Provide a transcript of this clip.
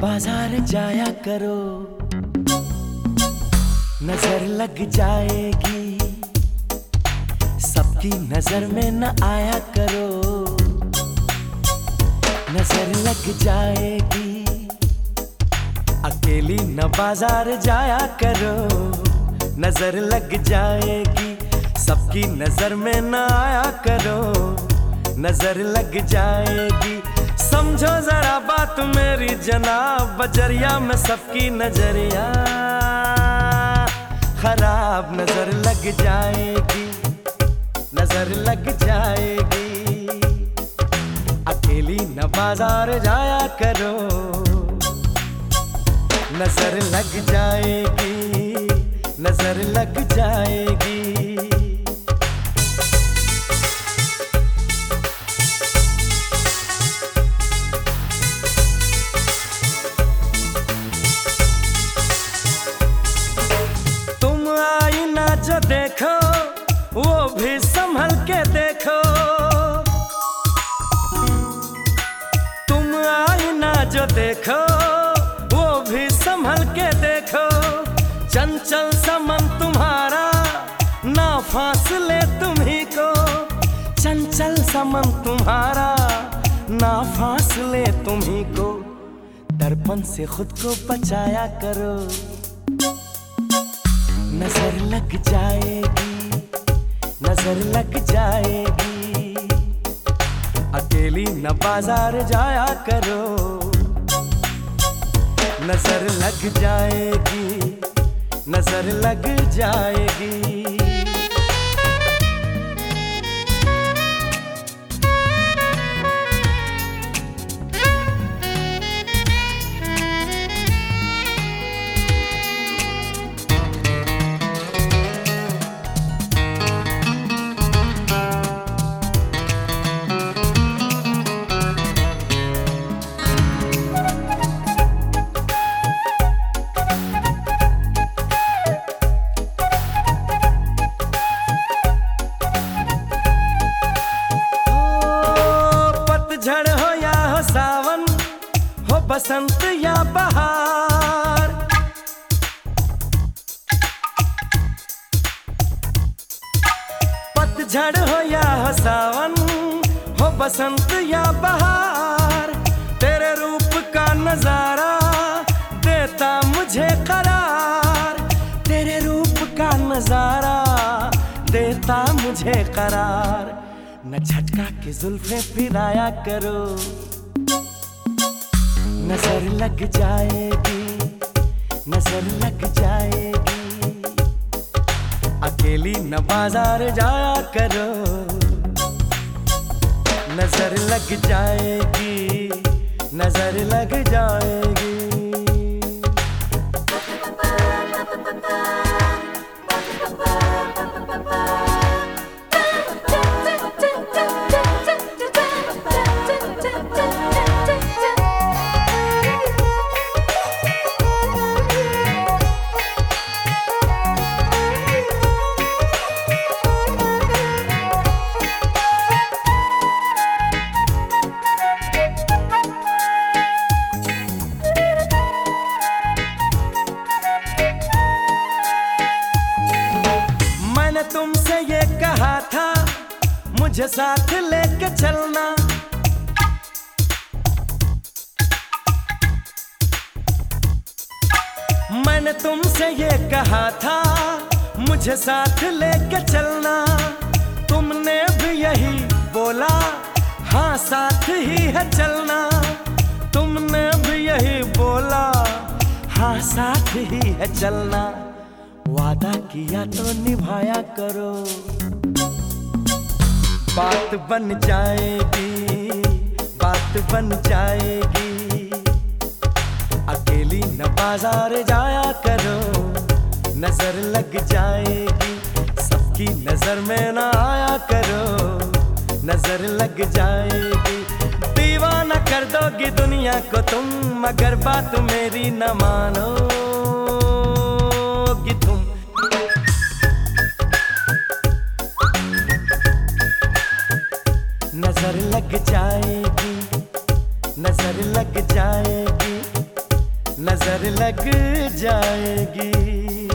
बाजार जाया करो, नजर लग जाएगी, सबकी नजर में न आया करो, नजर लग जाएगी, अकेली न बाजार जाया करो, नजर लग जाएगी, सबकी नजर में न आया करो, नजर लग जाएगी। समझो जरा बात मेरी जनाब, बजरिया में सबकी नजरिया खराब, नजर लग जाएगी, नजर लग जाएगी, अकेली न बाजार जाया करो, नजर लग जाएगी, नजर लग जाएगी। जो देखो वो भी संभल के देखो, तुम आईना जो देखो वो भी संभल के देखो, चंचल समन तुम्हारा ना फासले तुम्ही को, चंचल समन तुम्हारा ना फासले तुम्ही को, दर्पण से खुद को बचाया करो, नजर लग जाएगी, नजर लग जाएगी, अकेली न बाजार जाया करो, नजर लग जाएगी, नजर लग जाएगी। झड़ हो या हो सावन, हो बसंत या बहार, पतझड़ हो या हो सावन, हो बसंत या बहार, तेरे रूप का नजारा देता मुझे करार, तेरे रूप का नजारा देता मुझे करार, न झटका के जुल्फे फिराया करो, नजर लग जाएगी, नजर लग जाएगी, अकेली न बाजार जाया करो, नजर लग जाएगी, नजर लग जाएगी। तुमसे ये कहा था मुझे साथ लेके चलना, मैंने तुमसे ये कहा था मुझे साथ लेके चलना, तुमने भी यही बोला हाँ साथ ही है चलना, तुमने भी यही बोला हाँ साथ ही है चलना, वादा किया तो निभाया करो, बात बन जाएगी, बात बन जाएगी, अकेली न बाजार जाया करो, नजर लग जाएगी, सबकी नजर में न आया करो, नजर लग जाएगी, दीवाना कर दोगी दुनिया को तुम, मगर बात मेरी न मानोगी तुम, नजर लग जाएगी, नजर लग जाएगी, नजर लग जाएगी।